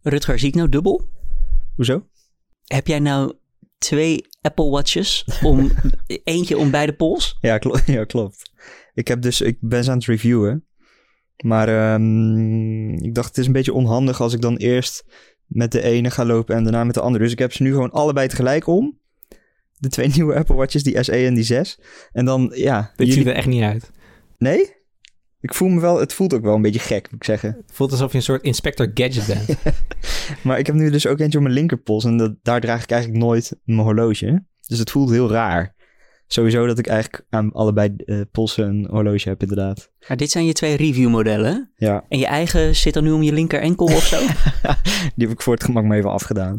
Rutger, zie ik nou dubbel? Hoezo? Heb jij nou 2 Apple Watches? Eentje om beide pols? Ja, klopt. Ik ben ze aan het reviewen. Maar ik dacht, het is een beetje onhandig als ik dan eerst met de ene ga lopen en daarna met de andere. Dus ik heb ze nu gewoon allebei tegelijk om. De 2 nieuwe Apple Watches, die SE en die 6. En dan, ja... Dit ziet er echt niet uit. Nee? Ik voel me wel... Het voelt ook wel een beetje gek, moet ik zeggen. Het voelt alsof je een soort Inspector Gadget bent. Maar ik heb nu dus ook eentje op mijn linkerpols. En daar draag ik eigenlijk nooit mijn horloge. Dus het voelt heel raar. Sowieso dat ik eigenlijk aan allebei polsen een horloge heb, inderdaad. Ja, dit zijn je 2 reviewmodellen. Ja. En je eigen zit dan nu om je linker enkel of zo? Die heb ik voor het gemak maar even afgedaan.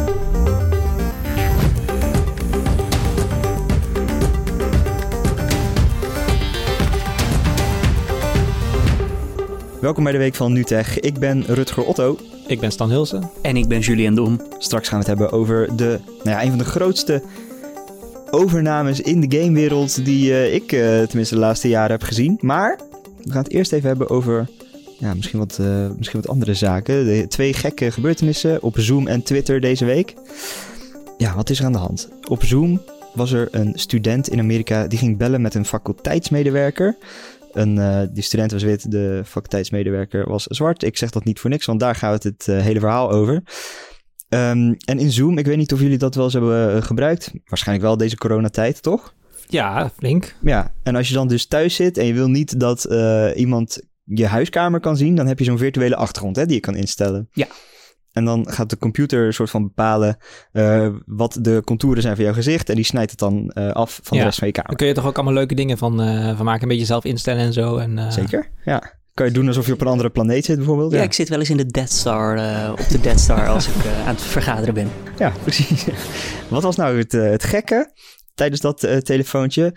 Welkom bij de Week van NuTech. Ik ben Rutger Otto. Ik ben Stan Hulsen. En ik ben Julian Dom. Straks gaan we het hebben over een van de grootste overnames in de gamewereld die ik tenminste de laatste jaren heb gezien. Maar we gaan het eerst even hebben over misschien wat andere zaken. De 2 gekke gebeurtenissen op Zoom en Twitter deze week. Ja, wat is er aan de hand? Op Zoom was er een student in Amerika die ging bellen met een faculteitsmedewerker. Die student was wit, de faculteitsmedewerker was zwart. Ik zeg dat niet voor niks, want daar gaat het hele verhaal over. En in Zoom, ik weet niet of jullie dat wel eens hebben gebruikt. Waarschijnlijk wel deze coronatijd, toch? Ja, flink. Ja, en als je dan dus thuis zit en je wil niet dat iemand je huiskamer kan zien, dan heb je zo'n virtuele achtergrond die je kan instellen. Ja. En dan gaat de computer een soort van bepalen wat de contouren zijn van jouw gezicht. En die snijdt het dan af van de rest van je kamer. Dan kun je toch ook allemaal leuke dingen van maken. Een beetje zelf instellen en zo. Zeker, ja. Kan je doen alsof je op een andere planeet zit bijvoorbeeld. Ja, ik zit wel eens in de Death Star, op de Death Star als ik aan het vergaderen ben. Ja, precies. Wat was nou het gekke tijdens dat telefoontje?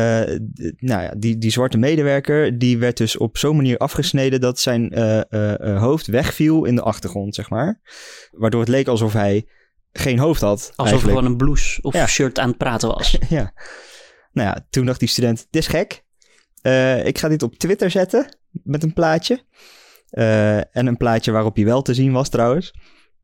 Die zwarte medewerker, die werd dus op zo'n manier afgesneden dat zijn hoofd wegviel in de achtergrond, zeg maar. Waardoor het leek alsof hij geen hoofd had. Alsof hij gewoon een blouse of shirt aan het praten was. Ja. Nou ja, toen dacht die student, dit is gek. Ik ga dit op Twitter zetten met een plaatje. En een plaatje waarop hij wel te zien was trouwens.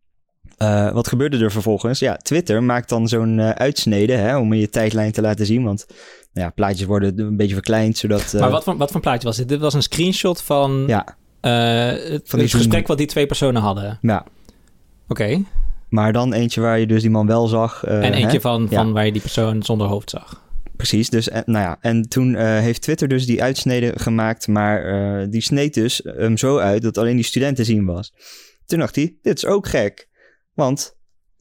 Wat gebeurde er vervolgens? Ja, Twitter maakt dan zo'n uitsnede om in je tijdlijn te laten zien. Want plaatjes worden een beetje verkleind, zodat... Maar wat voor plaatje was dit? Dit was een screenshot van het gesprek wat die 2 personen hadden? Ja. Oké. Maar dan eentje waar je dus die man wel zag. En eentje van waar je die persoon zonder hoofd zag. Precies, dus en toen heeft Twitter dus die uitsnede gemaakt, maar die sneed dus hem zo uit dat alleen die student te zien was. Toen dacht hij, dit is ook gek, want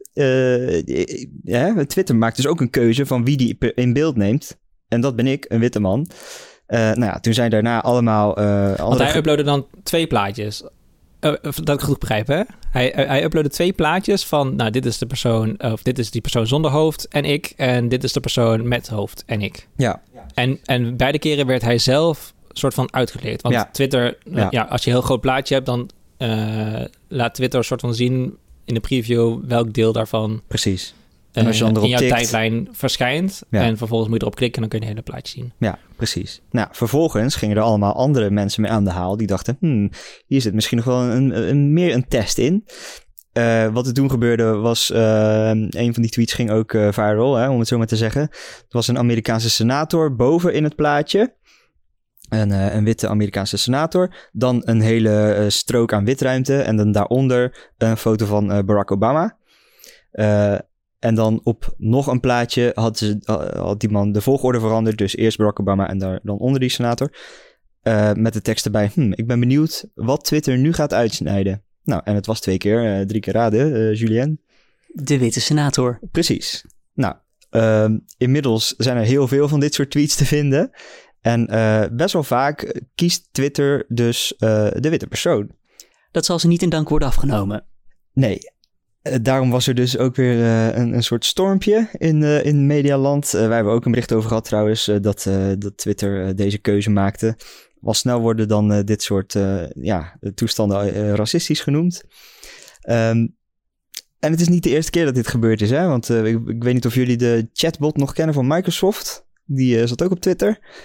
Twitter maakt dus ook een keuze van wie die in beeld neemt. En dat ben ik, een witte man. Toen zijn daarna allemaal... Want hij uploadde dan 2 plaatjes. Dat ik goed begrijp, hè? Hij uploadde 2 plaatjes van... Nou, dit is de persoon... Of dit is die persoon zonder hoofd en ik. En dit is de persoon met hoofd en ik. Ja. En beide keren werd hij zelf soort van uitgeleerd. Want Twitter... als je een heel groot plaatje hebt... dan laat Twitter een soort van zien... in de preview welk deel daarvan... Precies. En als je dan erop in jouw tikt, tijdlijn verschijnt. Ja. En vervolgens moet je erop klikken en dan kun je het hele plaatje zien. Ja, precies. Nou, vervolgens gingen er allemaal andere mensen mee aan de haal. Die dachten, hier zit misschien nog wel meer een test in. Wat er toen gebeurde was, een van die tweets ging ook viral, om het zo maar te zeggen. Het was een Amerikaanse senator boven in het plaatje. Een witte Amerikaanse senator. Dan een hele strook aan witruimte. En dan daaronder een foto van Barack Obama. En dan op nog een plaatje had die man de volgorde veranderd. Dus eerst Barack Obama en dan onder die senator. Met de tekst erbij. Ik ben benieuwd wat Twitter nu gaat uitsnijden. Nou, en het was 2 keer, 3 keer raden, Julien. De witte senator. Precies. Nou, inmiddels zijn er heel veel van dit soort tweets te vinden. En best wel vaak kiest Twitter dus de witte persoon. Dat zal ze niet in dank worden afgenomen. Nee. Daarom was er dus ook weer een soort stormpje in medialand. Waar hebben we ook een bericht over gehad trouwens, dat Twitter deze keuze maakte. Al snel worden dan dit soort toestanden racistisch genoemd. En het is niet de eerste keer dat dit gebeurd is, hè? Want ik weet niet of jullie de chatbot nog kennen van Microsoft. Die zat ook op Twitter.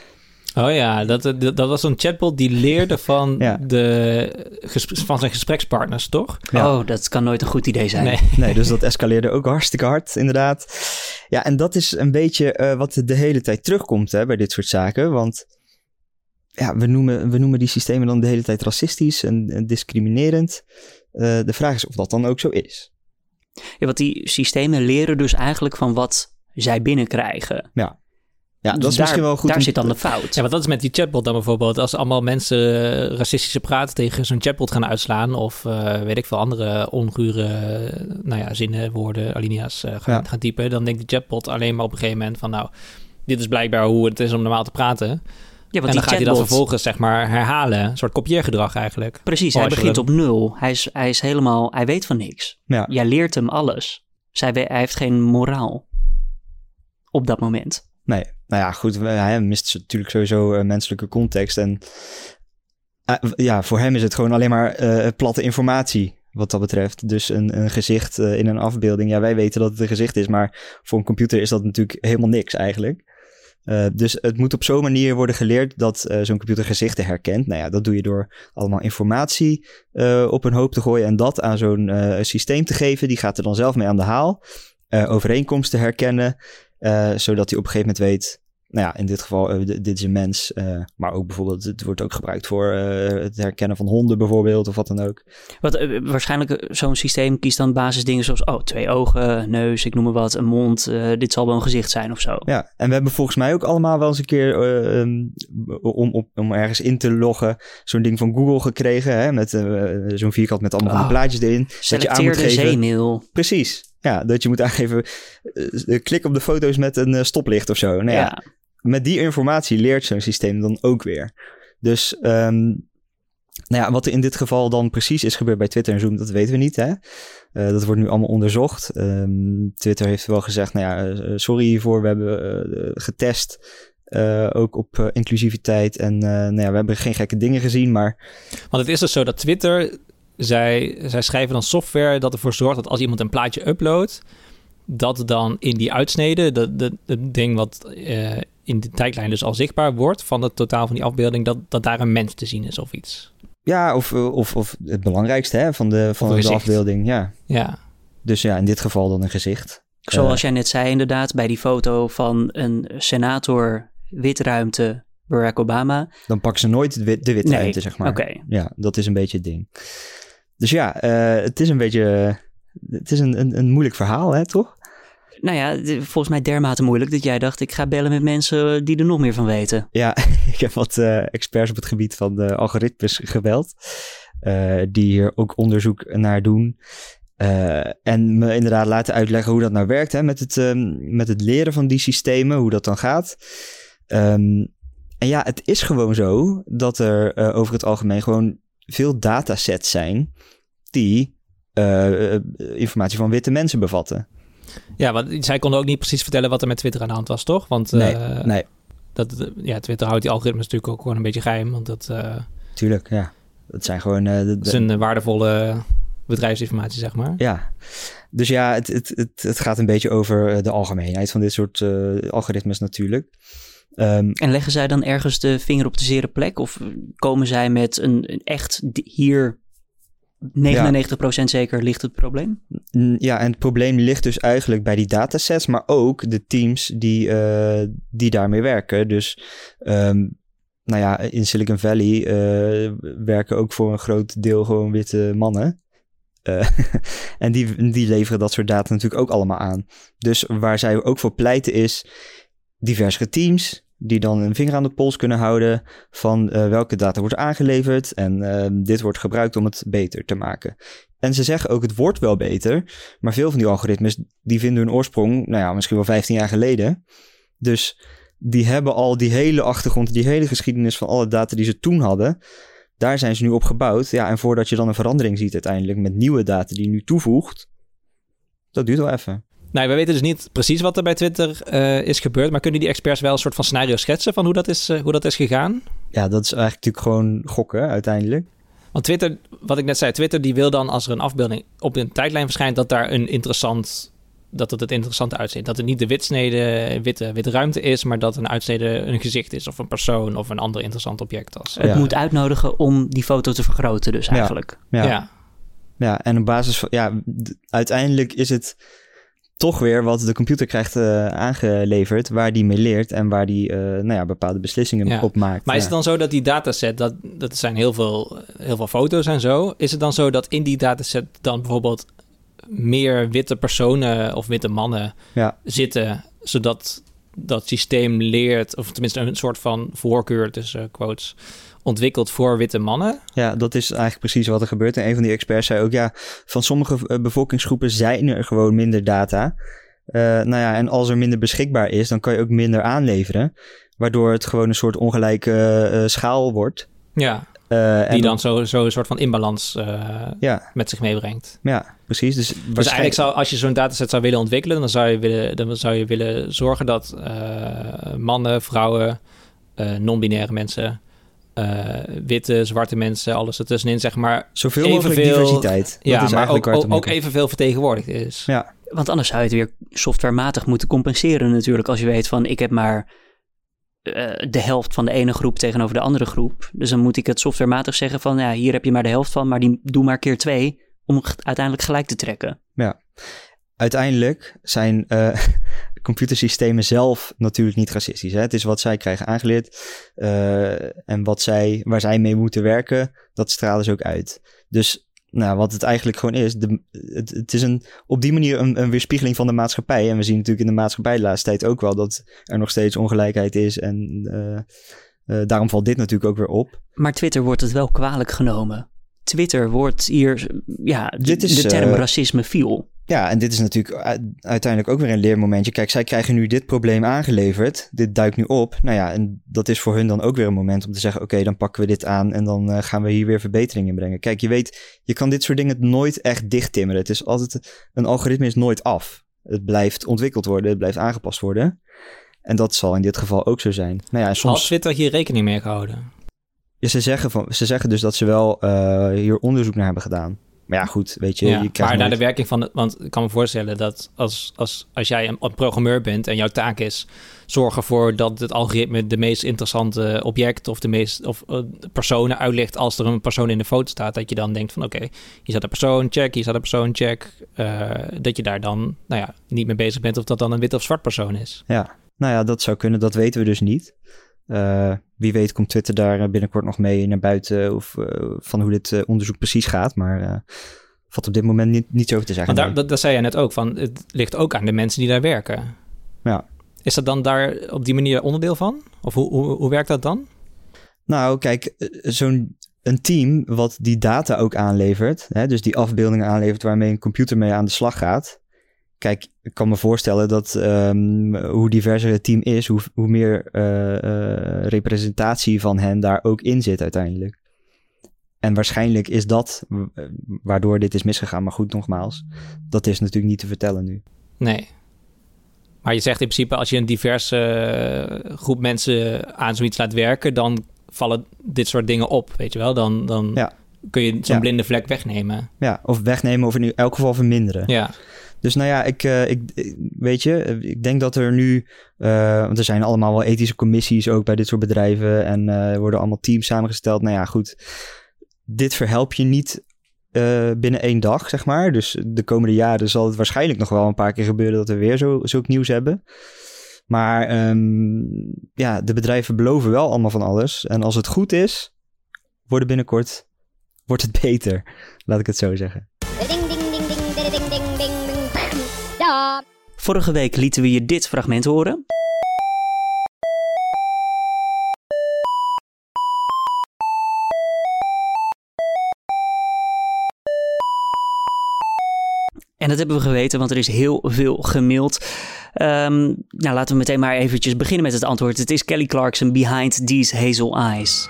Oh ja, dat was zo'n chatbot die leerde van, van zijn gesprekspartners, toch? Ja. Oh, dat kan nooit een goed idee zijn. Nee, dus dat escaleerde ook hartstikke hard, inderdaad. Ja, en dat is een beetje wat de hele tijd terugkomt bij dit soort zaken. Want ja, we noemen die systemen dan de hele tijd racistisch en discriminerend. De vraag is of dat dan ook zo is. Ja, want die systemen leren dus eigenlijk van wat zij binnenkrijgen. Ja, dus dat is misschien wel goed. Daar zit dan de fout. Ja, want dat is met die chatbot dan bijvoorbeeld. Als allemaal mensen racistische praten tegen zo'n chatbot gaan uitslaan... of weet ik veel andere ongure zinnen, woorden, alinea's gaan typen... dan denkt die chatbot alleen maar op een gegeven moment van... nou, dit is blijkbaar hoe het is om normaal te praten... Ja, want en dan die gaat hij dat vervolgens zeg maar herhalen. Een soort kopieergedrag eigenlijk. Precies, hij begint op 0. Hij is helemaal... Hij weet van niks. Ja. Jij leert hem alles. Hij heeft geen moraal. Op dat moment. Nee, nou ja, goed. Hij mist natuurlijk sowieso menselijke context. En voor hem is het gewoon alleen maar platte informatie wat dat betreft. Dus een gezicht in een afbeelding. Ja, wij weten dat het een gezicht is. Maar voor een computer is dat natuurlijk helemaal niks eigenlijk. Dus het moet op zo'n manier worden geleerd dat zo'n computer gezichten herkent. Nou ja, dat doe je door allemaal informatie op een hoop te gooien en dat aan zo'n systeem te geven. Die gaat er dan zelf mee aan de haal. Overeenkomsten herkennen, zodat hij op een gegeven moment weet... Nou ja, in dit geval, dit is een mens. Maar ook bijvoorbeeld, het wordt ook gebruikt voor het herkennen van honden bijvoorbeeld, of wat dan ook. Waarschijnlijk zo'n systeem kiest dan basisdingen zoals 2 ogen, neus, ik noem maar wat, een mond. Dit zal wel een gezicht zijn of zo. Ja, en we hebben volgens mij ook allemaal wel eens een keer om ergens in te loggen zo'n ding van Google gekregen, hè, met zo'n vierkant met allemaal van die plaatjes erin. Selecteerde zeemail. Precies. Ja, dat je moet aangeven, klik op de foto's met een stoplicht of zo. Nou ja. Met die informatie leert zo'n systeem dan ook weer. Dus wat er in dit geval dan precies is gebeurd bij Twitter en Zoom, dat weten we niet. Hè? Dat wordt nu allemaal onderzocht. Twitter heeft wel gezegd, sorry hiervoor, we hebben getest. Ook op inclusiviteit. En we hebben geen gekke dingen gezien, maar... Want het is dus zo dat Twitter... Zij schrijven dan software dat ervoor zorgt dat als iemand een plaatje uploadt... dat dan in die uitsnede, het ding wat in de tijdlijn dus al zichtbaar wordt... van het totaal van die afbeelding, dat daar een mens te zien is of iets. Ja, of het belangrijkste hè, van de afbeelding. Ja. Dus ja, in dit geval dan een gezicht. Zoals jij net zei inderdaad, bij die foto van een senator witruimte... Barack Obama. Dan pakken ze nooit de witruimte, zeg maar. Okay. Ja, dat is een beetje het ding. Dus ja, het is een beetje... Het is een moeilijk verhaal, hè, toch? Nou ja, volgens mij dermate moeilijk dat jij dacht... ik ga bellen met mensen die er nog meer van weten. Ja, ik heb wat experts op het gebied van de algoritmes gebeld... die hier ook onderzoek naar doen... en me inderdaad laten uitleggen hoe dat nou werkt... Hè, met het leren van die systemen, hoe dat dan gaat... En ja, het is gewoon zo dat er over het algemeen gewoon veel datasets zijn die informatie van witte mensen bevatten. Ja, want zij konden ook niet precies vertellen wat er met Twitter aan de hand was, toch? Want nee. Twitter houdt die algoritmes natuurlijk ook gewoon een beetje geheim. Want dat, tuurlijk, ja. Dat zijn gewoon... dat is een waardevolle bedrijfsinformatie, zeg maar. Ja, dus ja, het gaat een beetje over de algemeenheid van dit soort algoritmes natuurlijk. En leggen zij dan ergens de vinger op de zere plek? Of komen zij met een echt hier 99% zeker ligt het probleem? Ja, en het probleem ligt dus eigenlijk bij die datasets, maar ook de teams die daarmee werken. Dus in Silicon Valley werken ook voor een groot deel gewoon witte mannen. En die leveren dat soort data natuurlijk ook allemaal aan. Dus waar zij ook voor pleiten is... diversere teams die dan een vinger aan de pols kunnen houden van welke data wordt aangeleverd en dit wordt gebruikt om het beter te maken. En ze zeggen ook het wordt wel beter, maar veel van die algoritmes die vinden hun oorsprong, misschien wel 15 jaar geleden. Dus die hebben al die hele achtergrond, die hele geschiedenis van alle data die ze toen hadden, daar zijn ze nu op gebouwd. Ja, en voordat je dan een verandering ziet uiteindelijk met nieuwe data die je nu toevoegt, dat duurt wel even. Nou, we weten dus niet precies wat er bij Twitter is gebeurd, maar kunnen die experts wel een soort van scenario schetsen van hoe dat is gegaan? Ja, dat is eigenlijk natuurlijk gewoon gokken uiteindelijk. Want Twitter, wat ik net zei, Twitter die wil dan als er een afbeelding op een tijdlijn verschijnt, dat daar een interessant dat het interessante uitziet. Dat het niet de witsnede witte ruimte is, maar dat een uitsnede een gezicht is of een persoon of een ander interessant object. Het moet uitnodigen om die foto te vergroten dus eigenlijk. Ja, en op basis van... uiteindelijk is het toch weer wat de computer krijgt aangeleverd, waar die mee leert en waar die bepaalde beslissingen op maakt. Maar is het dan zo dat die dataset, dat zijn heel veel foto's en zo, is het dan zo dat in die dataset dan bijvoorbeeld meer witte personen of witte mannen zitten, zodat dat systeem leert, of tenminste een soort van voorkeur tussen quotes, ontwikkeld voor witte mannen? Ja, dat is eigenlijk precies wat er gebeurt. En een van die experts zei ook, van sommige bevolkingsgroepen zijn er gewoon minder data. En als er minder beschikbaar is, dan kan je ook minder aanleveren, waardoor het gewoon een soort ongelijke schaal wordt. Ja. Die dan zo een soort van inbalans met zich meebrengt. Ja, precies. Dus eigenlijk als je zo'n dataset zou willen ontwikkelen, dan zou je willen zorgen dat mannen, vrouwen, non-binaire mensen, witte, zwarte mensen, alles ertussenin, zeg maar. Zoveel mogelijk diversiteit. Ja, maar ook evenveel vertegenwoordigd is. Ja. Want anders zou je het weer softwarematig moeten compenseren natuurlijk, als je weet van ik heb maar de helft van de ene groep tegenover de andere groep. Dus dan moet ik het softwarematig zeggen van hier heb je maar de helft van, maar die doe maar keer 2 om het uiteindelijk gelijk te trekken. Ja, uiteindelijk zijn computersystemen zelf natuurlijk niet racistisch. Hè? Het is wat zij krijgen aangeleerd en waar zij mee moeten werken, dat stralen ze ook uit. Dus wat het eigenlijk gewoon is, het is op die manier een weerspiegeling van de maatschappij. En we zien natuurlijk in de maatschappij de laatste tijd ook wel dat er nog steeds ongelijkheid is. En daarom valt dit natuurlijk ook weer op. Maar Twitter wordt het wel kwalijk genomen. Twitter wordt hier, de term racisme viel. Ja, en dit is natuurlijk uiteindelijk ook weer een leermomentje. Kijk, zij krijgen nu dit probleem aangeleverd. Dit duikt nu op. En dat is voor hun dan ook weer een moment om te zeggen, oké, dan pakken we dit aan en dan gaan we hier weer verbetering in brengen. Kijk, je weet, je kan dit soort dingen nooit echt dichttimmeren. Het is altijd, een algoritme is nooit af. Het blijft ontwikkeld worden, het blijft aangepast worden. En dat zal in dit geval ook zo zijn. Soms... Had Twitter hier rekening mee gehouden? Ja, ze zeggen dus dat ze wel hier onderzoek naar hebben gedaan. Maar ja, goed, weet je. Ja, je maar naar de werking van want ik kan me voorstellen dat als jij een programmeur bent en jouw taak is zorgen ervoor dat het algoritme de meest interessante object of personen uitlicht als er een persoon in de foto staat, dat je dan denkt van oké, hier staat een persoon, check, hier staat een persoon, check. Dat je daar dan niet mee bezig bent of dat dan een wit of zwart persoon is. Ja, dat zou kunnen. Dat weten we dus niet. Wie weet komt Twitter daar binnenkort nog mee naar buiten of van hoe dit onderzoek precies gaat. Maar valt op dit moment niet zo te zeggen. Maar daar zei je net ook van, het ligt ook aan de mensen die daar werken. Ja. Is dat dan daar op die manier onderdeel van? Of hoe werkt dat dan? Nou, kijk, een team wat die data ook aanlevert, dus die afbeeldingen aanlevert waarmee een computer mee aan de slag gaat. Kijk, ik kan me voorstellen dat hoe diverser het team is, hoe meer representatie van hen daar ook in zit uiteindelijk. En waarschijnlijk is dat waardoor dit is misgegaan. Maar goed, nogmaals, dat is natuurlijk niet te vertellen nu. Nee. Maar je zegt in principe, als je een diverse groep mensen aan zoiets laat werken, dan vallen dit soort dingen op, weet je wel? Dan kun je zo'n blinde vlek wegnemen. Ja, of wegnemen of in elk geval verminderen. Ja. Dus ik denk dat er nu, want er zijn allemaal wel ethische commissies ook bij dit soort bedrijven en er worden allemaal teams samengesteld. Nou ja, goed, dit verhelp je niet binnen 1 dag, zeg maar. Dus de komende jaren zal het waarschijnlijk nog wel een paar keer gebeuren dat we weer zulk nieuws hebben. Maar de bedrijven beloven wel allemaal van alles. En als het goed is, wordt het beter. Laat ik het zo zeggen. Vorige week lieten we je dit fragment horen. En dat hebben we geweten, want er is heel veel gemaild. Laten we meteen maar eventjes beginnen met het antwoord. Het is Kelly Clarkson, Behind These Hazel Eyes.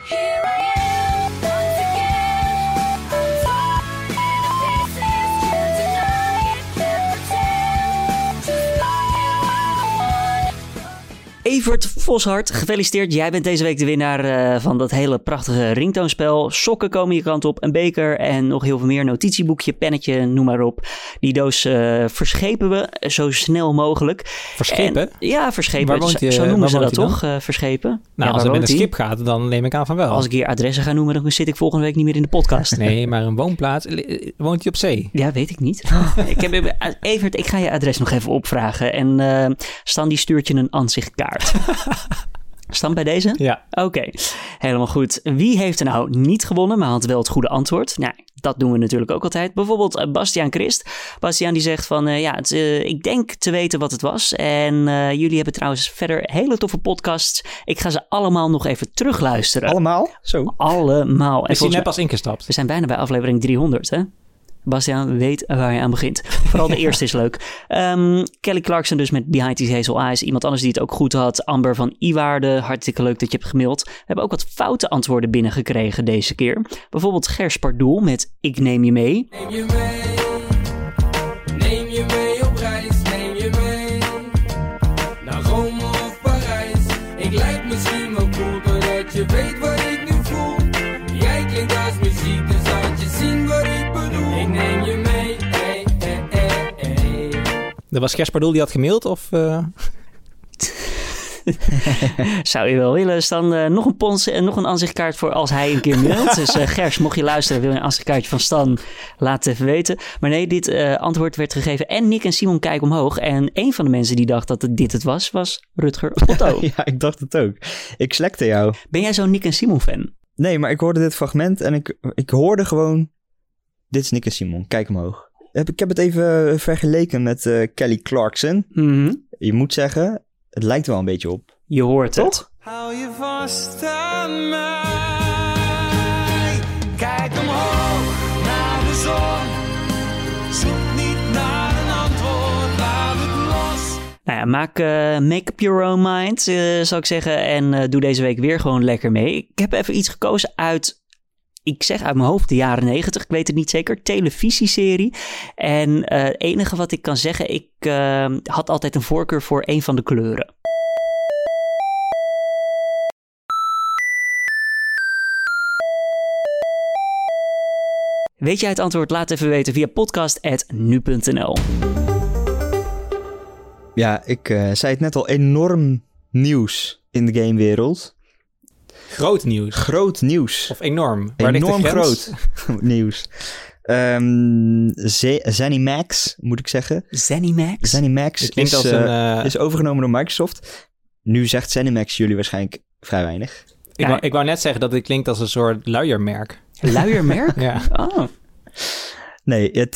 Evert Voshart, gefeliciteerd. Jij bent deze week de winnaar van dat hele prachtige ringtoonspel. Sokken komen je kant op, een beker en nog heel veel meer. Notitieboekje, pennetje, noem maar op. Die doos verschepen we zo snel mogelijk. Verschepen? Ja, verschepen. Waar woont je, zo noemen ze dat dan? toch, verschepen? Nou, als het met een schip gaat, dan neem ik aan van wel. Als ik hier adressen ga noemen, dan zit ik volgende week niet meer in de podcast. Nee, maar een woonplaats. Woont hij op zee? Ja, weet ik niet. Evert, ik ga je adres nog even opvragen. En Stan die stuurt je een aanzichtkaart. Stan bij deze? Ja. Oké, helemaal goed. Wie heeft er nou niet gewonnen, maar had wel het goede antwoord? Nou, dat doen we natuurlijk ook altijd. Bijvoorbeeld Bastiaan Christ. Bastiaan die zegt van, ik denk te weten wat het was. En jullie hebben trouwens verder hele toffe podcasts. Ik ga ze allemaal nog even terugluisteren. Allemaal? Zo. Allemaal. Is hij net pas ingestapt? We zijn bijna bij aflevering 300, hè? Bastiaan weet waar je aan begint. Vooral de eerste is leuk. Kelly Clarkson dus met Behind These Hazel Eyes. Iemand anders die het ook goed had. Amber van Iwaarde. Hartstikke leuk dat je hebt gemaild. We hebben ook wat foute antwoorden binnengekregen deze keer. Bijvoorbeeld Gers Pardoel met Ik neem je mee. Neem je mee. Neem je mee op reis. Neem je mee. Naar Rome of Parijs. Ik lijk misschien wel cool doordat je weet wat ik nu voel. Jij klinkt als muziek, dus laat je zien wat ik bedoel. Ik neem je mee, hey, hey, hey, hey. Dat was Gers Pardoel die had gemaild, of... Zou je wel willen, Stan? Nog een pons en nog een aanzichtkaart voor als hij een keer mailt. Dus Gers, mocht je luisteren, wil je een aanzichtkaartje van Stan? Laat het even weten. Maar nee, dit antwoord werd gegeven. En Nick en Simon kijken omhoog. En een van de mensen die dacht dat dit het was Rutger Otto. Ja, ik dacht het ook. Ik slekte jou. Ben jij zo'n Nick en Simon fan? Nee, maar ik hoorde dit fragment en ik hoorde gewoon... Dit is Nick en Simon, kijk omhoog. Ik heb het even vergeleken met Kelly Clarkson. Mm-hmm. Je moet zeggen, het lijkt wel een beetje op. Je hoort het. Toch? Hou je vast aan mij. Kijk omhoog naar de zon. Zoek niet naar een antwoord, laat het los. Nou ja, make up your own mind, zou ik zeggen. En doe deze week weer gewoon lekker mee. Ik heb even iets gekozen uit... Ik zeg uit mijn hoofd de jaren 90, ik weet het niet zeker, televisieserie. En het enige wat ik kan zeggen, ik had altijd een voorkeur voor een van de kleuren. Weet jij het antwoord? Laat even weten via podcast@nu.nl. Ja, ik zei het net al, enorm nieuws in de gamewereld. Groot nieuws. Groot nieuws. Of enorm. Waar ligt de Enorm grens? groot nieuws. ZeniMax, moet ik zeggen. ZeniMax? ZeniMax Het klinkt als is overgenomen door Microsoft. Nu zegt ZeniMax jullie waarschijnlijk vrij weinig. Ik wou net zeggen dat dit klinkt als een soort luiermerk. Luiermerk? Ja. Oh. Nee, het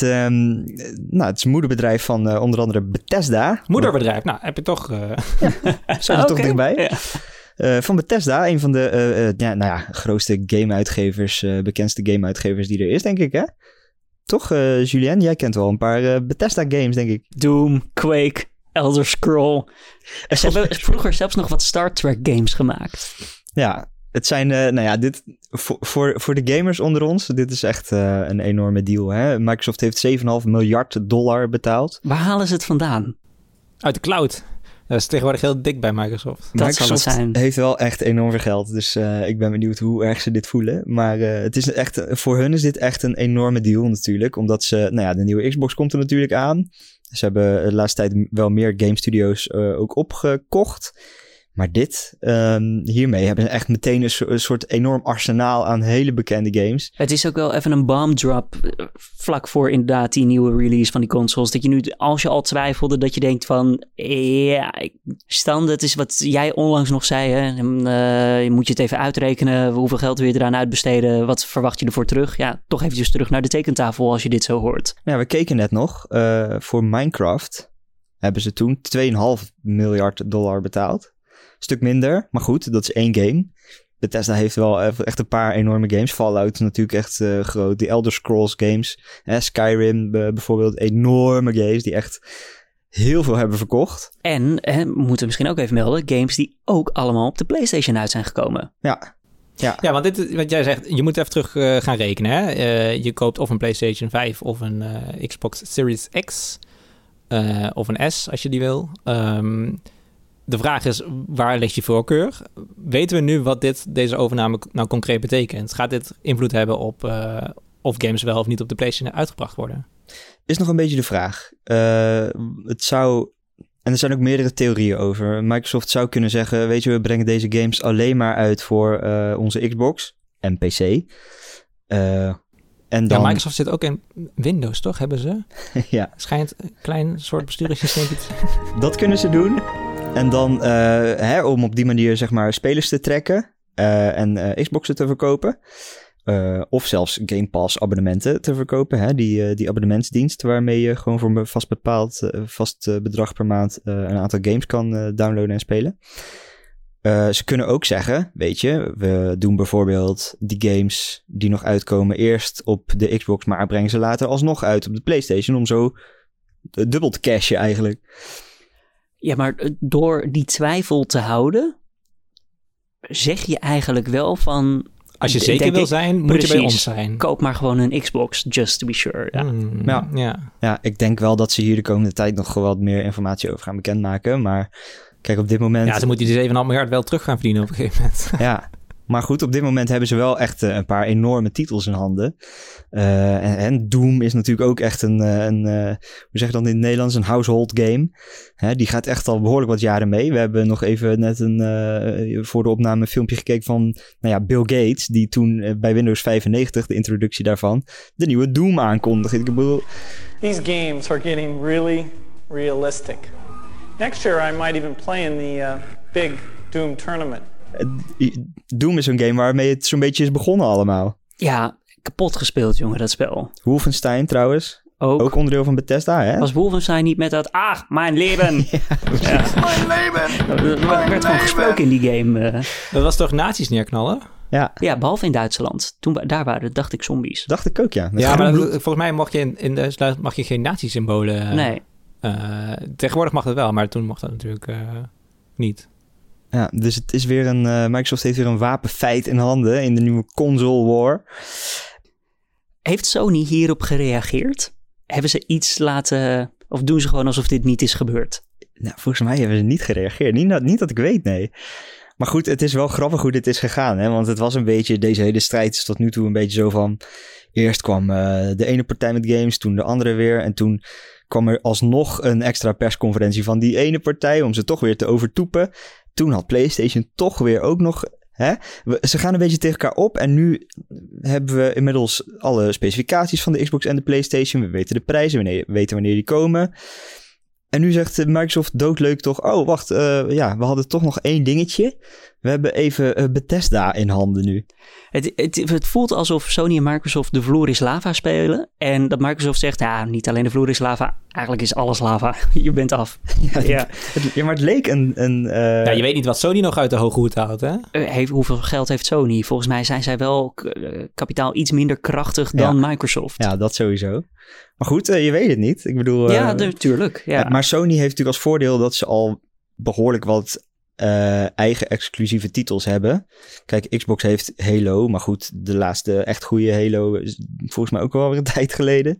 is een moederbedrijf van onder andere Bethesda. Moederbedrijf. Nou, heb je toch... Zijn er toch Oké. dichtbij? Ja. Van Bethesda, een van de grootste game-uitgevers, bekendste game-uitgevers die er is, denk ik, hè? Toch, Julien? Jij kent wel een paar Bethesda-games, denk ik. Doom, Quake, Elder Scroll. Ze hebben vroeger zelfs nog wat Star Trek games gemaakt. Ja, het zijn, dit voor de gamers onder ons, dit is echt een enorme deal, hè? Microsoft heeft $7,5 miljard betaald. Waar halen ze het vandaan? Uit de cloud. Dat is tegenwoordig heel dik bij Microsoft. Dat zal het Microsoft zijn. heeft wel echt enorm veel geld, dus ik ben benieuwd hoe erg ze dit voelen. Maar het is echt, voor hun is dit echt een enorme deal natuurlijk, omdat ze, de nieuwe Xbox komt er natuurlijk aan. Ze hebben de laatste tijd wel meer game studios ook opgekocht. Maar hiermee hebben ze echt meteen een soort enorm arsenaal aan hele bekende games. Het is ook wel even een bomb drop vlak voor inderdaad die nieuwe release van die consoles. Dat je nu, als je al twijfelde, dat je denkt van... Ja, Stan, dat is wat jij onlangs nog zei. Hè? Je moet je het even uitrekenen. Hoeveel geld wil je eraan uitbesteden? Wat verwacht je ervoor terug? Ja, toch eventjes terug naar de tekentafel als je dit zo hoort. Ja, we keken net nog. Voor Minecraft hebben ze toen $2,5 miljard betaald. Stuk minder, maar goed, dat is 1 game. Bethesda heeft wel echt een paar enorme games. Fallout is natuurlijk echt groot. Die Elder Scrolls games. Skyrim bijvoorbeeld. Enorme games die echt heel veel hebben verkocht. En, moeten we misschien ook even melden, games die ook allemaal op de PlayStation uit zijn gekomen. Ja. Ja, want dit is wat jij zegt. Je moet even terug gaan rekenen. Hè? Je koopt of een PlayStation 5 of een Xbox Series X. Of een S, als je die wil. de vraag is, waar ligt je voorkeur? Weten we nu wat deze overname nou concreet betekent? Gaat dit invloed hebben op of games wel of niet op de PlayStation uitgebracht worden? Is nog een beetje de vraag. Het zou... En er zijn ook meerdere theorieën over. Microsoft zou kunnen zeggen, weet je, we brengen deze games alleen maar uit voor onze Xbox en PC. En dan... Ja, Microsoft zit ook in Windows, toch? Hebben ze? Ja. Schijnt een klein soort bestuuringssysteem te zijn. Dat kunnen ze doen. En dan om op die manier zeg maar spelers te trekken en Xboxen te verkopen. Of zelfs Game Pass abonnementen te verkopen. Hè? Die abonnementsdienst waarmee je gewoon voor een vast bedrag per maand een aantal games kan downloaden en spelen. Ze kunnen ook zeggen, weet je, we doen bijvoorbeeld die games die nog uitkomen eerst op de Xbox, maar brengen ze later alsnog uit op de PlayStation om zo dubbel te cashen eigenlijk. Ja, maar door die twijfel te houden, zeg je eigenlijk wel van... Als je zeker wil zijn, moet je bij ons zijn. Koop maar gewoon een Xbox, just to be sure. Ja. Ja, ik denk wel dat ze hier de komende tijd nog wat meer informatie over gaan bekendmaken. Maar kijk, op dit moment... Ja, ze moeten die 7,5 miljard wel terug gaan verdienen op een gegeven moment. Ja, maar goed, op dit moment hebben ze wel echt een paar enorme titels in handen. En Doom is natuurlijk ook echt hoe zeg je dat in het Nederlands, een household game. Die gaat echt al behoorlijk wat jaren mee. We hebben nog even net voor de opname een filmpje gekeken van Bill Gates, die toen bij Windows 95, de introductie daarvan, de nieuwe Doom aankondigde. Ik bedoel... These games are getting really realistic. Next year I might even play in the big Doom tournament. Doom is zo'n game waarmee het zo'n beetje is begonnen allemaal. Ja, kapot gespeeld, jongen, dat spel. Wolfenstein trouwens. Ook onderdeel van Bethesda, hè? Was Wolfenstein niet met dat... mijn leven! Mijn leven! Er werd gewoon gesproken in die game. Dat was toch nazi's neerknallen? Ja, behalve in Duitsland. Daar waren, dacht ik, zombies. Dacht ik ook, ja. Ja, maar volgens mij mag je in Duitsland mag je geen nazi-symbolen... Nee. Tegenwoordig mag dat wel, maar toen mocht dat natuurlijk niet. Ja, dus het is weer Microsoft heeft weer een wapenfeit in handen in de nieuwe console war. Heeft Sony hierop gereageerd? Hebben ze iets laten... Of doen ze gewoon alsof dit niet is gebeurd? Nou, volgens mij hebben ze niet gereageerd. Niet dat ik weet, nee. Maar goed, het is wel grappig hoe dit is gegaan. Hè? Want het was een beetje... Deze hele strijd is tot nu toe een beetje zo van... Eerst kwam de ene partij met games, toen de andere weer. En toen kwam er alsnog een extra persconferentie van die ene partij... om ze toch weer te overtoepen. Toen had PlayStation toch weer ook nog... Ze gaan een beetje tegen elkaar op en nu hebben we inmiddels alle specificaties van de Xbox en de PlayStation. We weten de prijzen, we weten wanneer die komen. En nu zegt Microsoft doodleuk toch, oh wacht, we hadden toch nog één dingetje. We hebben even Bethesda in handen nu. Het voelt alsof Sony en Microsoft de vloer is lava spelen. En dat Microsoft zegt, niet alleen de vloer is lava, eigenlijk is alles lava. Je bent af. Ja, maar het leek je weet niet wat Sony nog uit de hoge hoed haalt, hè? Hoeveel geld heeft Sony? Volgens mij zijn zij wel kapitaal iets minder krachtig dan Microsoft. Ja, dat sowieso. Maar goed, je weet het niet. Ik bedoel... ja, natuurlijk. Ja. Maar Sony heeft natuurlijk als voordeel dat ze al behoorlijk wat eigen exclusieve titels hebben. Kijk, Xbox heeft Halo, maar goed, de laatste echt goede Halo is volgens mij ook wel weer een tijd geleden.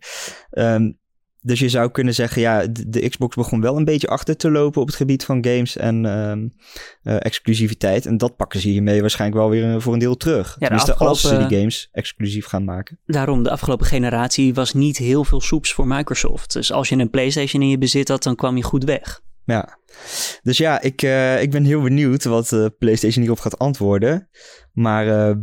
Dus je zou kunnen zeggen, de Xbox begon wel een beetje achter te lopen op het gebied van games en exclusiviteit. En dat pakken ze hiermee waarschijnlijk wel weer voor een deel terug. Ja, tenminste, als ze die games exclusief gaan maken. Daarom, de afgelopen generatie was niet heel veel soeps voor Microsoft. Dus als je een PlayStation in je bezit had, dan kwam je goed weg. Ja, dus ik ben heel benieuwd wat PlayStation hierop gaat antwoorden. Maar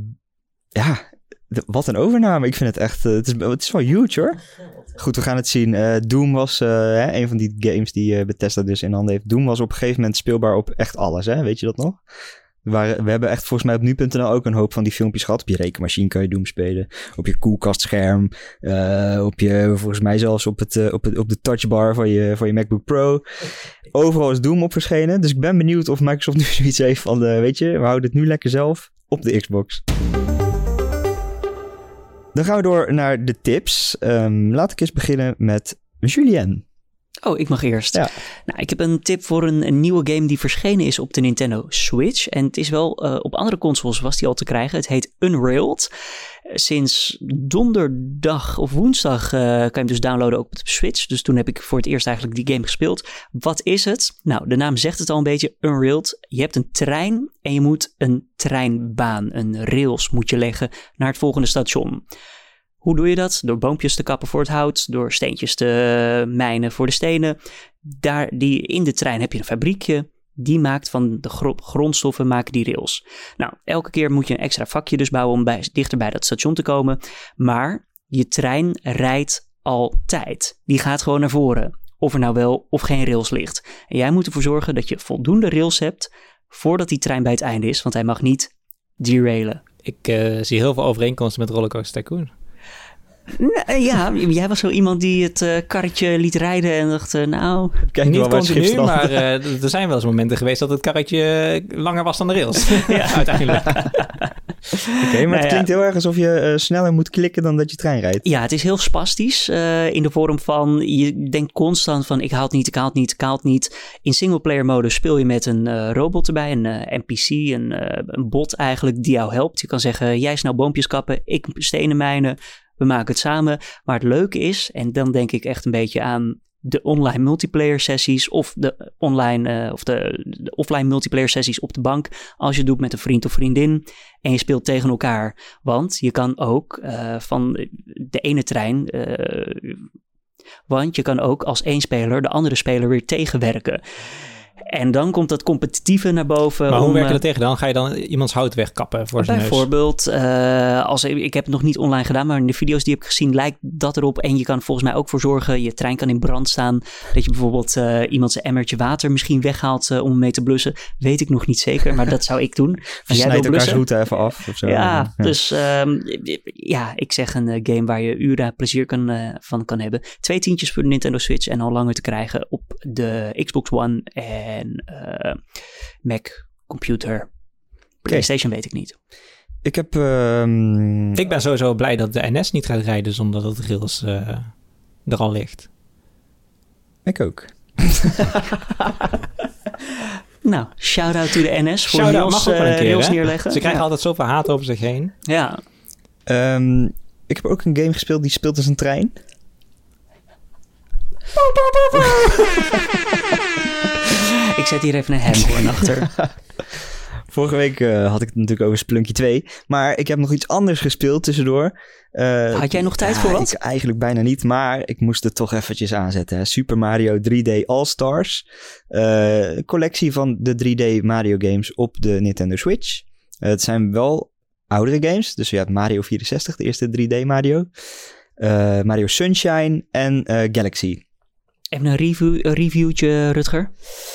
wat een overname. Ik vind het echt, het is wel huge hoor. Goed, we gaan het zien. Doom was een van die games die Bethesda dus in handen heeft. Doom was op een gegeven moment speelbaar op echt alles, hè? Weet je dat nog? We hebben echt volgens mij op nu.nl ook een hoop van die filmpjes gehad. Op je rekenmachine kan je Doom spelen. Op je koelkastscherm. Volgens mij zelfs op de touchbar van je MacBook Pro. Overal is Doom op verschenen. Dus ik ben benieuwd of Microsoft nu zoiets heeft van... weet je, we houden het nu lekker zelf op de Xbox. Dan gaan we door naar de tips. Laat ik eens beginnen met Julien. Oh, ik mag eerst. Ja. Nou, ik heb een tip voor een nieuwe game die verschenen is op de Nintendo Switch. En het is wel, op andere consoles was die al te krijgen. Het heet Unrailed. Sinds donderdag of woensdag kan je hem dus downloaden ook op de Switch. Dus toen heb ik voor het eerst eigenlijk die game gespeeld. Wat is het? Nou, de naam zegt het al een beetje, Unrailed. Je hebt een trein en je moet een treinbaan, een rails moet je leggen naar het volgende station. Hoe doe je dat? Door boompjes te kappen voor het hout, door steentjes te mijnen voor de stenen. In de trein heb je een fabriekje, die maakt van de grondstoffen maken die rails. Nou, elke keer moet je een extra vakje dus bouwen om dichter bij dat station te komen. Maar je trein rijdt altijd. Die gaat gewoon naar voren, of er nou wel of geen rails ligt. En jij moet ervoor zorgen dat je voldoende rails hebt voordat die trein bij het einde is, want hij mag niet derailen. Ik zie heel veel overeenkomsten met Rollercoaster Tycoon. Ja, jij was zo iemand die het karretje liet rijden en dacht, Kijk, niet wel waar het schip continu, strandt. maar er zijn wel eens momenten geweest dat het karretje langer was dan de rails. Ja, uiteindelijk. Oké, maar het klinkt heel erg alsof je sneller moet klikken dan dat je trein rijdt. Ja, het is heel spastisch in de vorm van, je denkt constant van ik haal het niet. In singleplayer mode speel je met een robot erbij, een NPC, een bot eigenlijk die jou helpt. Je kan zeggen, jij snel boompjes kappen, ik stenen mijnen. We maken het samen. Maar het leuke is, en dan denk ik echt een beetje aan de online multiplayer sessies of de online de offline multiplayer sessies op de bank. Als je het doet met een vriend of vriendin en je speelt tegen elkaar. Want je kan ook van de ene trein, want je kan ook als één speler de andere speler weer tegenwerken. En dan komt dat competitieve naar boven. Maar hoe werk je dat tegen dan? Ga je dan iemands hout wegkappen voor zijn neus? Bijvoorbeeld, ik heb het nog niet online gedaan, maar in de video's die ik heb gezien lijkt dat erop. En je kan volgens mij ook voor zorgen, je trein kan in brand staan. Dat je bijvoorbeeld iemand zijn emmertje water misschien weghaalt om hem mee te blussen. Weet ik nog niet zeker, maar dat zou ik doen. Je snijdt elkaars route even af of zo. Ja, dus ik zeg een game waar je uren plezier van kan hebben. 2 tientjes voor de Nintendo Switch en al langer te krijgen op de Xbox One en Mac, computer, PlayStation weet ik niet. Ik heb... Ik ben sowieso blij dat de NS niet gaat rijden zonder dat de rails er al ligt. Ik ook. Nou, shout-out to de NS voor Shout-out rails neerleggen. Ze krijgen altijd zoveel haat over zich heen. Ja. Ik heb ook een game gespeeld die speelt als een trein. Ik zet hier even een hemhoorn achter. Vorige week had ik het natuurlijk over Splunky 2. Maar ik heb nog iets anders gespeeld tussendoor. Had jij nog tijd voor wat? Eigenlijk bijna niet, maar ik moest het toch eventjes aanzetten. Hè. Super Mario 3D All-Stars. Een collectie van de 3D Mario games op de Nintendo Switch. Het zijn wel oudere games. Dus je hebt Mario 64, de eerste 3D Mario. Mario Sunshine en Galaxy. Even een reviewtje, Rutger.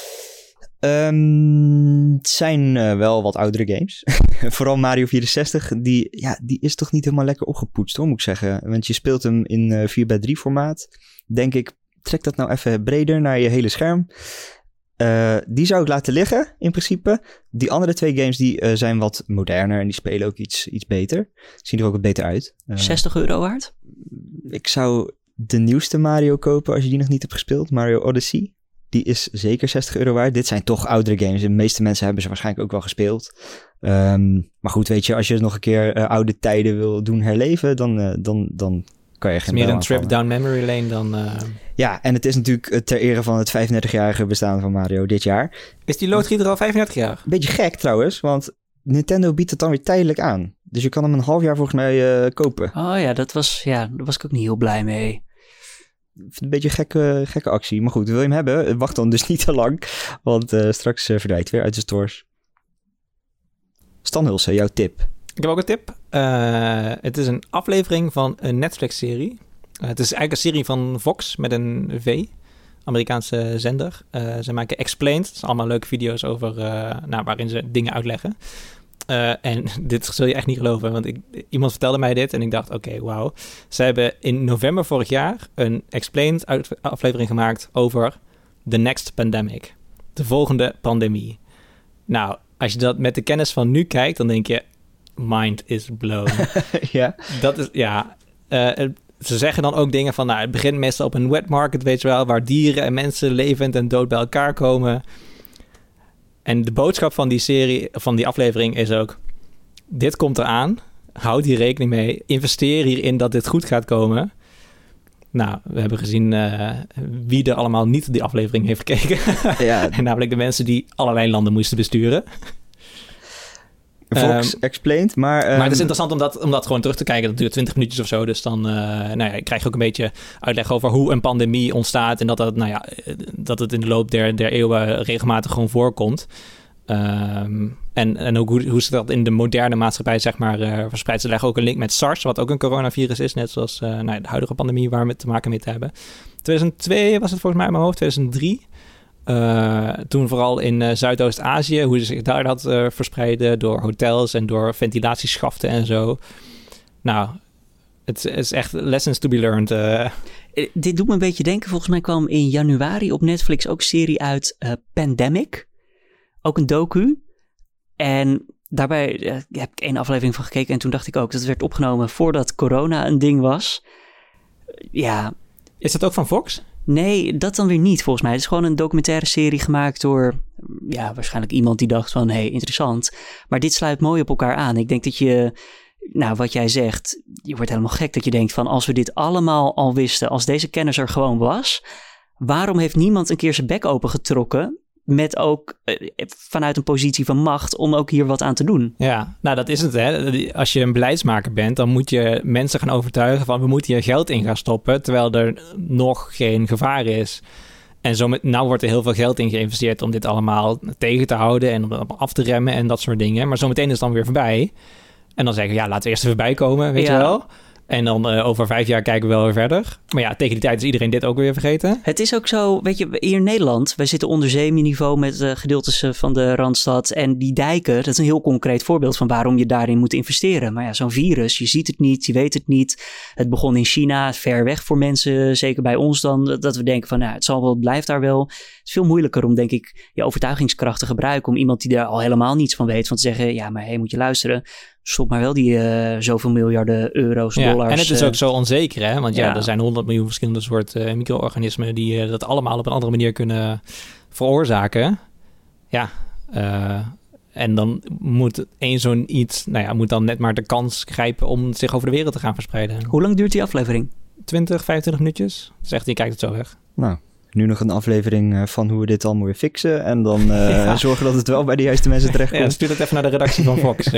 Het zijn wel wat oudere games. Vooral Mario 64, die is toch niet helemaal lekker opgepoetst hoor, moet ik zeggen. Want je speelt hem in 4x3 formaat. Denk ik, trek dat nou even breder naar je hele scherm. Die zou ik laten liggen, in principe. Die andere 2 games die zijn wat moderner en die spelen ook iets beter. Zien er ook wat beter uit. €60 waard? Ik zou de nieuwste Mario kopen als je die nog niet hebt gespeeld. Mario Odyssey. Die is zeker €60 waard. Dit zijn toch oudere games. De meeste mensen hebben ze waarschijnlijk ook wel gespeeld. Maar goed, weet je, als je nog een keer oude tijden wil doen herleven, dan kan je geen meer een aanvallen. trip down memory lane dan... Ja, en het is natuurlijk ter ere van het 35-jarige bestaan van Mario dit jaar. Is die loodgieter al 35 jaar? Beetje gek trouwens, want Nintendo biedt het dan weer tijdelijk aan. Dus je kan hem een half jaar volgens mij kopen. Oh ja, daar was ik ook niet heel blij mee. Een beetje gekke actie. Maar goed, wil je hem hebben? Wacht dan dus niet te lang. Want straks verdwijnt het weer uit de stores. Stan Hulse, jouw tip. Ik heb ook een tip. Het is een aflevering van een Netflix-serie. Het is eigenlijk een serie van Fox met een V. Amerikaanse zender. Ze maken Explained. Dat zijn allemaal leuke video's over waarin ze dingen uitleggen. En dit zul je echt niet geloven, want iemand vertelde mij dit en ik dacht, oké, wauw. Ze hebben in november vorig jaar een Explained aflevering gemaakt over the next pandemic. De volgende pandemie. Nou, als je dat met de kennis van nu kijkt, dan denk je, mind is blown. Ja. Dat is, ja... ze zeggen dan ook dingen van... het begint meestal op een wet market, weet je wel... waar dieren en mensen levend en dood bij elkaar komen. En de boodschap van die serie, van die aflevering is ook... dit komt eraan, houd hier rekening mee... investeer hierin dat dit goed gaat komen... Nou, we hebben gezien wie er allemaal niet die aflevering heeft gekeken. Ja. En namelijk de mensen die allerlei landen moesten besturen. Fox explained, maar het is interessant om dat gewoon terug te kijken. Dat duurt 20 minuutjes of zo. Dus dan krijg je ook een beetje uitleg over hoe een pandemie ontstaat. En dat het in de loop der eeuwen regelmatig gewoon voorkomt. En ook hoe ze dat in de moderne maatschappij zeg maar verspreidt. Ze leggen ook een link met SARS, wat ook een coronavirus is. Net zoals de huidige pandemie waar we te maken mee te hebben. 2002 was het volgens mij in mijn hoofd, 2003. Toen vooral in Zuidoost-Azië, hoe ze zich daar dat verspreiden door hotels en door ventilatieschaften en zo. Nou, het is echt lessons to be learned. Dit doet me een beetje denken. Volgens mij kwam in januari op Netflix ook een serie uit Pandemic. Ook een docu. En daarbij heb ik 1 aflevering van gekeken en toen dacht ik ook dat het werd opgenomen voordat corona een ding was. Ja. Is dat ook van Fox? Nee, dat dan weer niet volgens mij. Het is gewoon een documentaire serie gemaakt door waarschijnlijk iemand die dacht van interessant. Maar dit sluit mooi op elkaar aan. Ik denk dat wat jij zegt, je wordt helemaal gek dat je denkt van als we dit allemaal al wisten, als deze kennis er gewoon was, waarom heeft niemand een keer zijn bek opengetrokken? Met ook vanuit een positie van macht om ook hier wat aan te doen. Ja, nou dat is het hè. Als je een beleidsmaker bent, dan moet je mensen gaan overtuigen van we moeten hier geld in gaan stoppen, terwijl er nog geen gevaar is. En nou wordt er heel veel geld in geïnvesteerd om dit allemaal tegen te houden en om het allemaal af te remmen en dat soort dingen. Maar zometeen is het dan weer voorbij. En dan zeggen we, laten we eerst even bijkomen, weet je wel. En dan over 5 jaar kijken we wel weer verder. Maar ja, tegen die tijd is iedereen dit ook weer vergeten. Het is ook zo, weet je, hier in Nederland, wij zitten onder zeeniveau met gedeeltes van de Randstad. En die dijken, dat is een heel concreet voorbeeld van waarom je daarin moet investeren. Maar ja, zo'n virus, je ziet het niet, je weet het niet. Het begon in China, ver weg voor mensen, zeker bij ons dan, dat we denken van, het zal wel, het blijft daar wel. Het is veel moeilijker om, denk ik, je overtuigingskracht te gebruiken om iemand die daar al helemaal niets van weet, van te zeggen, ja, maar moet je luisteren. Stop maar wel die zoveel miljarden euro's, dollars. En het is ook zo onzeker, hè? Want er zijn 100 miljoen verschillende soorten micro-organismen die dat allemaal op een andere manier kunnen veroorzaken. Ja, en dan moet zo'n iets, moet dan net maar de kans grijpen om zich over de wereld te gaan verspreiden. Hoe lang duurt die aflevering? 20, 25 minuutjes. Dus echt, je kijkt het zo weg. Nou, nu nog een aflevering van hoe we dit allemaal weer fixen. En dan zorgen dat het wel bij de juiste mensen terechtkomt. Ja, stuur het even naar de redactie van Fox.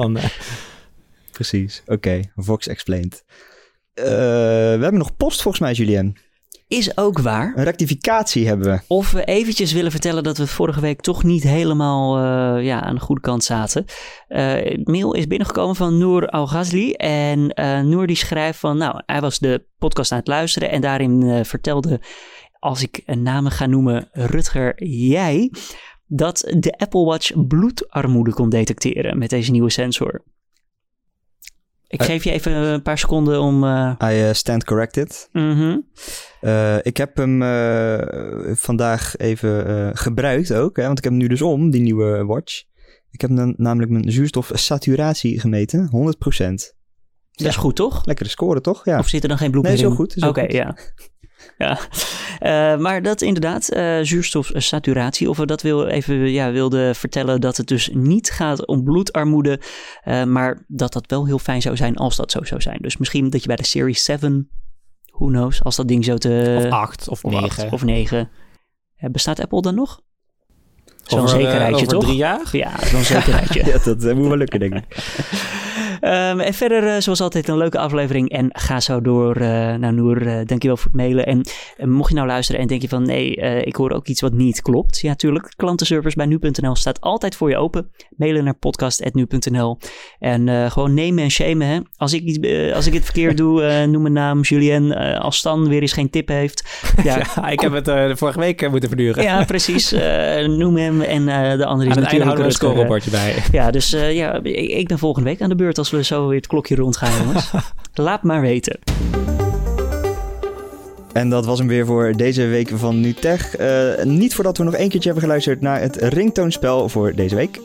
Precies, oké. Fox explained. We hebben nog post volgens mij, Julien. Is ook waar. Een rectificatie hebben we. Of we eventjes willen vertellen dat we vorige week toch niet helemaal aan de goede kant zaten. Mail is binnengekomen van Noor Al-Ghazli. En Noor die schrijft van, hij was de podcast aan het luisteren en daarin vertelde, als ik een namen ga noemen, Rutger Jij, dat de Apple Watch bloedarmoede kon detecteren met deze nieuwe sensor. Ik geef je even een paar seconden om... I stand corrected. Mm-hmm. Ik heb hem vandaag even gebruikt ook, want ik heb hem nu dus om, die nieuwe watch. Ik heb namelijk mijn zuurstofsaturatie gemeten, 100%. Dat is goed, toch? Lekkere score, toch? Ja. Of zit er dan geen bloed meer in? Nee, is heel goed. Oké, ja. Maar dat inderdaad, zuurstofsaturatie, of we dat wilden vertellen dat het dus niet gaat om bloedarmoede, maar dat wel heel fijn zou zijn als dat zo zou zijn. Dus misschien dat je bij de Series 7, who knows, als dat ding zo te... Of 8 of 9. Of 9. Bestaat Apple dan nog? Zo'n zekerheidje, toch? Over 3 jaar? Ja, zo'n zekerheidje. Ja, dat moet wel lukken, denk ik. En verder, zoals altijd, een leuke aflevering. En ga zo door. Noor, dankjewel voor het mailen. En mocht je nou luisteren en denk je van, nee, ik hoor ook iets wat niet klopt. Ja, tuurlijk. Klantenservice bij nu.nl staat altijd voor je open. Mailen naar podcast@nu.nl. En gewoon nemen en shamen. Hè? Als ik het verkeerd doe, noem mijn naam Julien. Als Stan weer eens geen tip heeft. Ja, ik heb het vorige week moeten verduren. Ja, precies. Noem hem en de andere is aan het einde natuurlijk houden we een scorebordje bij. Ja, dus ik ben volgende week aan de beurt als we zo weer het klokje rondgaan, jongens. Laat maar weten. En dat was hem weer voor deze week van NuTech. Niet voordat we nog 1 keertje hebben geluisterd naar het ringtoonspel voor deze week.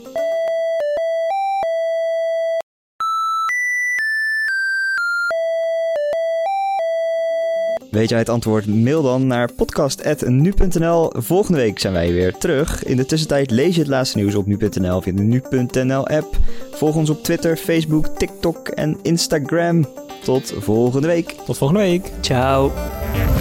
Weet jij het antwoord? Mail dan naar podcast@nu.nl. Volgende week zijn wij weer terug. In de tussentijd lees je het laatste nieuws op nu.nl of in de nu.nl app. Volg ons op Twitter, Facebook, TikTok en Instagram. Tot volgende week. Tot volgende week. Ciao.